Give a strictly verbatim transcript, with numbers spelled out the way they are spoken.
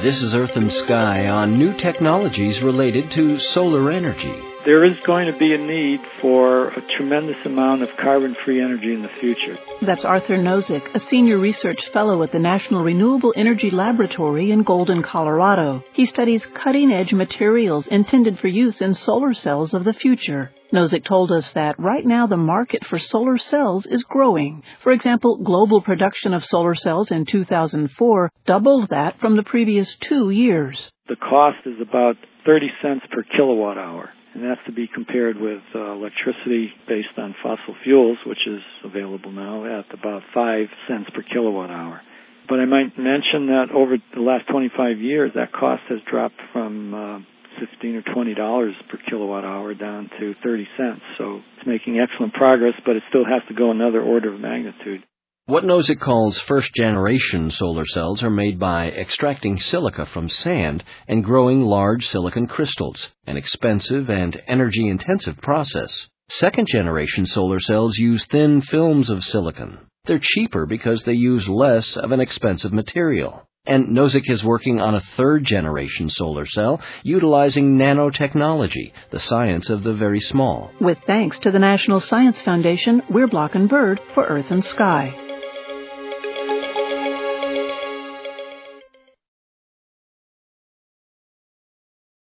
This is Earth and Sky on new technologies related to solar energy. There is going to be a need for a tremendous amount of carbon-free energy in the future. That's Arthur Nozick, a senior research fellow at the National Renewable Energy Laboratory in Golden, Colorado. He studies cutting-edge materials intended for use in solar cells of the future. Nozick told us that right now the market for solar cells is growing. For example, global production of solar cells in two thousand four doubled that from the previous two years. The cost is about thirty cents per kilowatt hour. And that's to be compared with uh, electricity based on fossil fuels, which is available now at about five cents per kilowatt hour. But I might mention that over the last twenty-five years, that cost has dropped from uh, fifteen or twenty dollars per kilowatt hour down to thirty cents. So it's making excellent progress, but it still has to go another order of magnitude. What Nozick calls first-generation solar cells are made by extracting silica from sand and growing large silicon crystals, an expensive and energy-intensive process. Second-generation solar cells use thin films of silicon. They're cheaper because they use less of an expensive material. And Nozick is working on a third-generation solar cell utilizing nanotechnology, the science of the very small. With thanks to the National Science Foundation, we're Block and Bird for Earth and Sky.